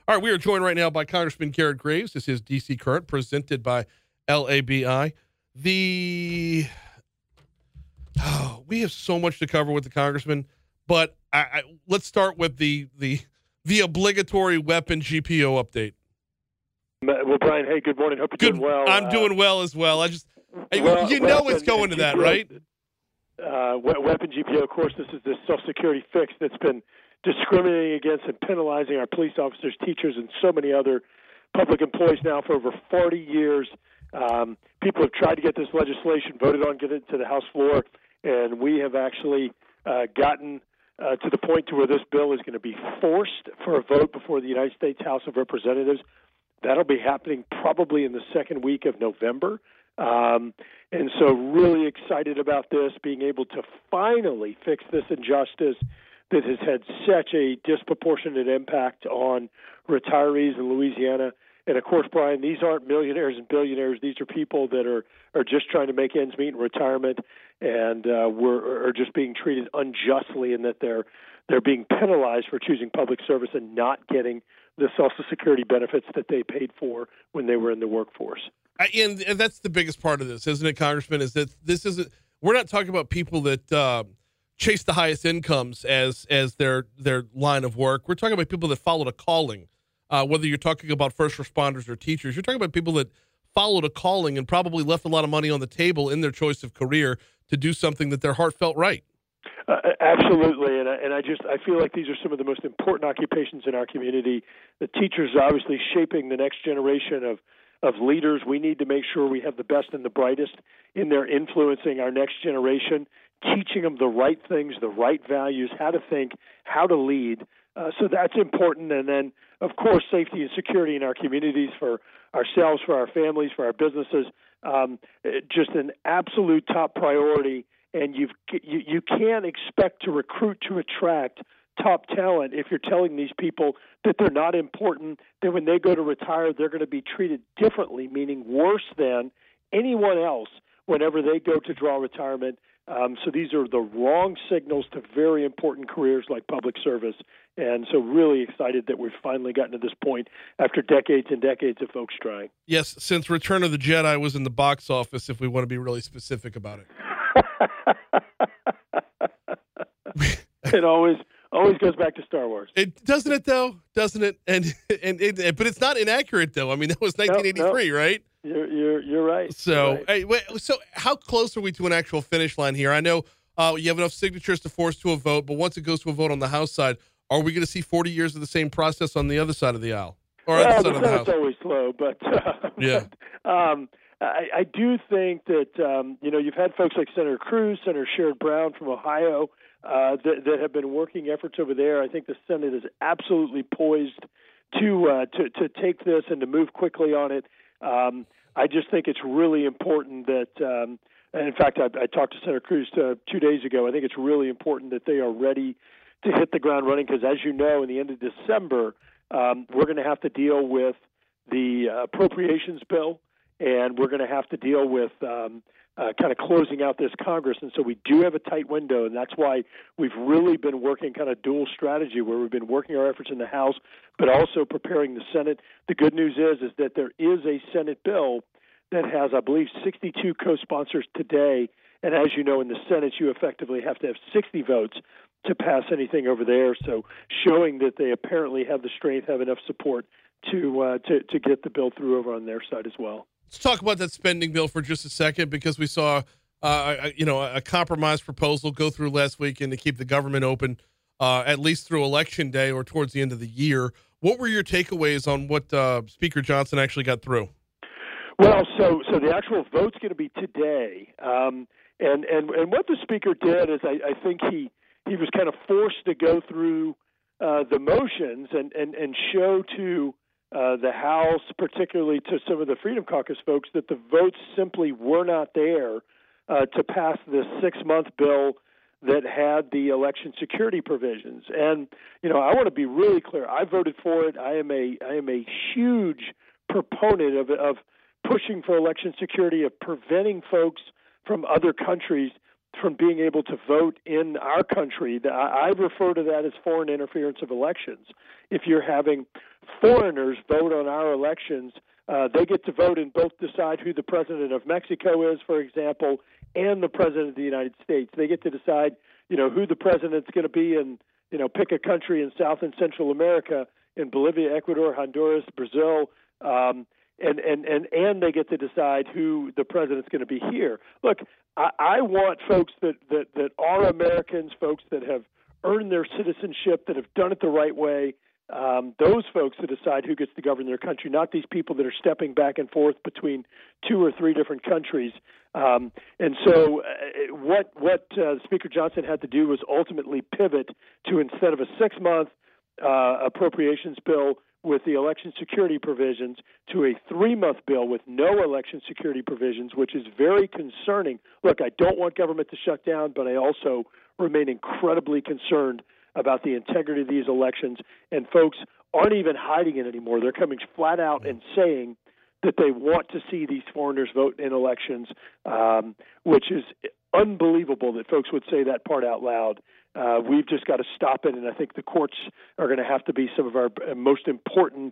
All right, we are joined right now by Congressman Garrett Graves. This is DC Current, presented by LABI. We have so much to cover with the congressman, but let's start with the obligatory weapon GPO update. Well, Brian, hey, good morning. Hope you're doing well. I'm doing well as well. It's going to that, right? Weapon GPO, of course, this is the Social Security fix that's been discriminating against and penalizing our police officers, teachers, and so many other public employees now for over 40 years. People have tried to get this legislation voted on, get it to the House floor, and we have actually gotten to the point to where this bill is going to be forced for a vote before the United States House of Representatives. That'll be happening probably in the second week of November. And so really excited about this, being able to finally fix this injustice that has had such a disproportionate impact on retirees in Louisiana. And, of course, Brian, these aren't millionaires and billionaires. These are people that are just trying to make ends meet in retirement and are just being treated unjustly in that they're being penalized for choosing public service and not getting the Social Security benefits that they paid for when they were in the workforce. And that's the biggest part of this, isn't it, Congressman, is that we're not talking about people that chase the highest incomes as their line of work. We're talking about people that followed a calling, whether you're talking about first responders or teachers. You're talking about people that followed a calling and probably left a lot of money on the table in their choice of career to do something that their heart felt right. Absolutely, and I feel like these are some of the most important occupations in our community. The teachers are obviously shaping the next generation of leaders. We need to make sure we have the best and the brightest in there influencing our next generation, teaching them the right things, the right values, how to think, how to lead. So that's important. And then, of course, safety and security in our communities for ourselves, for our families, for our businesses, just an absolute top priority. And you can't expect to recruit to attract top talent if you're telling these people that they're not important, that when they go to retire, they're going to be treated differently, meaning worse than anyone else whenever they go to draw retirement. So these are the wrong signals to very important careers like public service. And so really excited that we've finally gotten to this point after decades and decades of folks trying. Yes, since Return of the Jedi was in the box office, if we want to be really specific about it. It always goes back to Star Wars. Doesn't it though? Doesn't it? But it's not inaccurate though. I mean, that was 1983, right? You're right. So, you're right. So how close are we to an actual finish line here? I know you have enough signatures to force to a vote, but once it goes to a vote on the House side, are we going to see 40 years of the same process on the other side of the aisle? Or well, the side of the House? It's always slow, but yeah. I do think that you've had folks like Senator Cruz, Senator Sherrod Brown from Ohio that have been working efforts over there. I think the Senate is absolutely poised to take this and to move quickly on it. I just think it's really important that, and in fact, I talked to Senator Cruz 2 days ago. I think it's really important that they are ready to hit the ground running because, as you know, in the end of December, we're going to have to deal with the appropriations bill, and we're going to have to deal with kind of closing out this Congress. And so we do have a tight window, and that's why we've really been working kind of dual strategy where we've been working our efforts in the House, but also preparing the Senate. The good news is that there is a Senate bill that has, I believe, 62 co-sponsors today. And as you know, in the Senate, you effectively have to have 60 votes to pass anything over there. So showing that they apparently have the strength, have enough support to get the bill through over on their side as well. Let's talk about that spending bill for just a second, because we saw, a compromise proposal go through last weekend to keep the government open at least through Election Day or towards the end of the year. What were your takeaways on what Speaker Johnson actually got through? Well, so the actual vote's going to be today, and what the Speaker did is I think he was kind of forced to go through the motions and show to the House, particularly to some of the Freedom Caucus folks, that the votes simply were not there to pass this 6-month bill that had the election security provisions. And I want to be really clear. I voted for it. I am a huge proponent of pushing for election security, of preventing folks from other countries from being able to vote in our country. I refer to that as foreign interference of elections. If you're having foreigners vote on our elections, they get to vote and both decide who the president of Mexico is, for example, and the president of the United States. They get to decide, who the president's going to be in, pick a country in South and Central America, in Bolivia, Ecuador, Honduras, Brazil, and they get to decide who the president's going to be here. Look, I want folks that are Americans, folks that have earned their citizenship, that have done it the right way, those folks to decide who gets to govern their country, not these people that are stepping back and forth between 2 or 3 different countries. And so what Speaker Johnson had to do was ultimately pivot to, instead of a 6-month appropriations bill with the election security provisions, to a 3-month bill with no election security provisions, which is very concerning. Look, I don't want government to shut down, but I also remain incredibly concerned about the integrity of these elections, and folks aren't even hiding it anymore. They're coming flat out and saying that they want to see these foreigners vote in elections, which is unbelievable that folks would say that part out loud. We've just got to stop it, and I think the courts are going to have to be some of our most important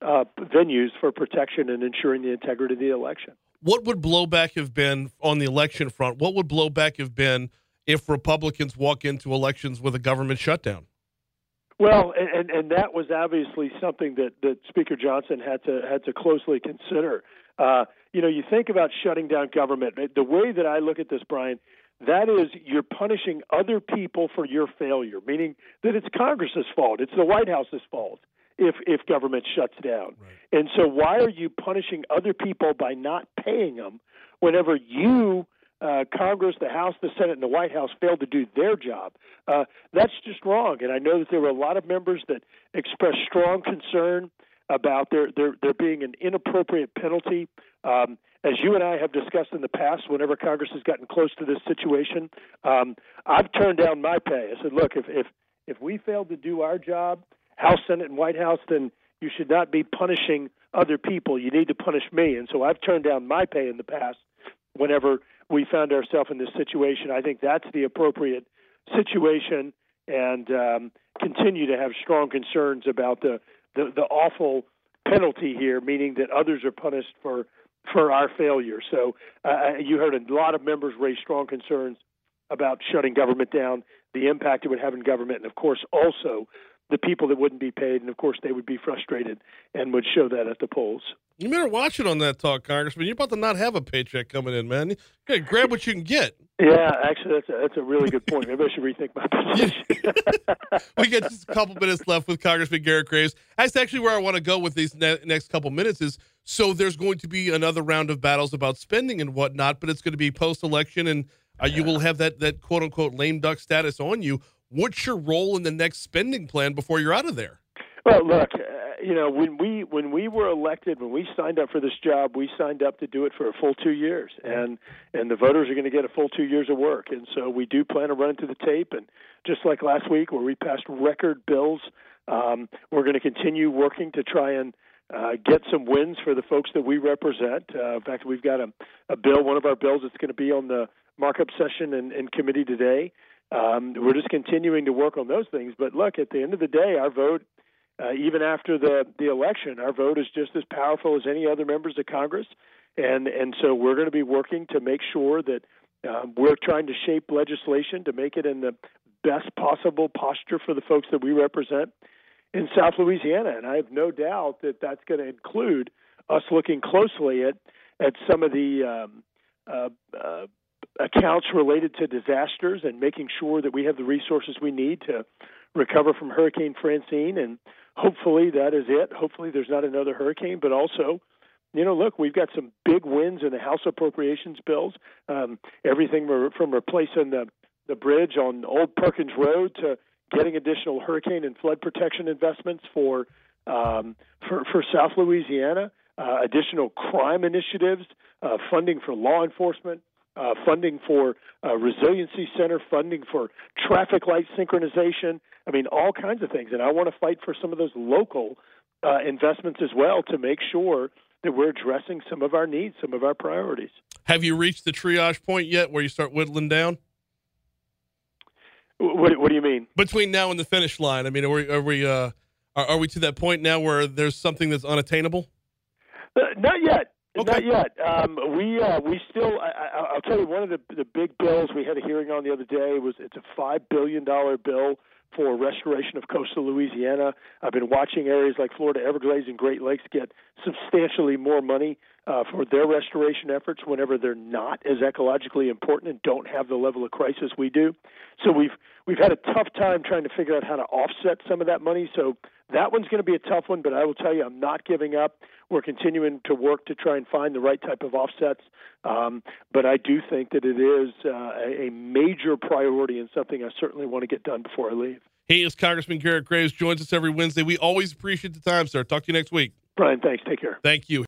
venues for protection and ensuring the integrity of the election. What would blowback have been on the election front? What would blowback have been if Republicans walk into elections with a government shutdown? Well, and that was obviously something that Speaker Johnson had to closely consider. You think about shutting down government. The way that I look at this, Brian, that is, you're punishing other people for your failure, meaning that it's Congress's fault, it's the White House's fault if government shuts down. Right. And so why are you punishing other people by not paying them whenever you, Congress, the House, the Senate, and the White House failed to do their job? That's just wrong. And I know that there were a lot of members that expressed strong concern about there being an inappropriate penalty. As you and I have discussed in the past, whenever Congress has gotten close to this situation, I've turned down my pay. I said, look, if we failed to do our job, House, Senate, and White House, then you should not be punishing other people. You need to punish me. And so I've turned down my pay in the past whenever we found ourselves in this situation. I think that's the appropriate situation, and continue to have strong concerns about the awful penalty here, meaning that others are punished for our failure. So you heard a lot of members raise strong concerns about shutting government down, the impact it would have in government, and of course also the people that wouldn't be paid, and of course they would be frustrated and would show that at the polls. You better watch it on that talk, Congressman. You're about to not have a paycheck coming in, man. You gotta grab what you can get. Yeah, actually, that's a really good point. Maybe I should rethink my position. We got just a couple minutes left with Congressman Garrett Graves. That's actually where I want to go with these next couple minutes is, so there's going to be another round of battles about spending and whatnot, but it's going to be post-election, and you will have that quote-unquote lame duck status on you. What's your role in the next spending plan before you're out of there? Well, look, when we were elected, when we signed up for this job, we signed up to do it for a full 2 years, and the voters are going to get a full 2 years of work. And so we do plan to run it to the tape. And just like last week where we passed record bills, we're going to continue working to try and get some wins for the folks that we represent. In fact, we've got a bill, one of our bills that's going to be on the markup session in committee today. We're just continuing to work on those things. But look, at the end of the day, our vote, even after the election, our vote is just as powerful as any other members of Congress. And so we're going to be working to make sure that we're trying to shape legislation to make it in the best possible posture for the folks that we represent in South Louisiana. And I have no doubt that that's going to include us looking closely at some of the accounts related to disasters and making sure that we have the resources we need to recover from Hurricane Francine. And hopefully that is it. Hopefully there's not another hurricane, but also, look, we've got some big wins in the House appropriations bills, everything from replacing the bridge on Old Perkins Road to getting additional hurricane and flood protection investments for South Louisiana, additional crime initiatives, funding for law enforcement, funding for resiliency center, funding for traffic light synchronization. I mean, all kinds of things. And I want to fight for some of those local investments as well to make sure that we're addressing some of our needs, some of our priorities. Have you reached the triage point yet where you start whittling down? What do you mean? Between now and the finish line. I mean, are we Are we to that point now where there's something that's unattainable? Not yet. Okay. Not yet. We still. I'll tell you, one of the big bills we had a hearing on the other day it's a $5 billion bill for restoration of coastal Louisiana. I've been watching areas like Florida Everglades and Great Lakes get substantially more money for their restoration efforts whenever they're not as ecologically important and don't have the level of crisis we do. So we've had a tough time trying to figure out how to offset some of that money. So that one's going to be a tough one, but I will tell you, I'm not giving up. We're continuing to work to try and find the right type of offsets. But I do think that it is a major priority and something I certainly want to get done before I leave. He is Congressman Garrett Graves, joins us every Wednesday. We always appreciate the time, sir. Talk to you next week. Brian, thanks. Take care. Thank you.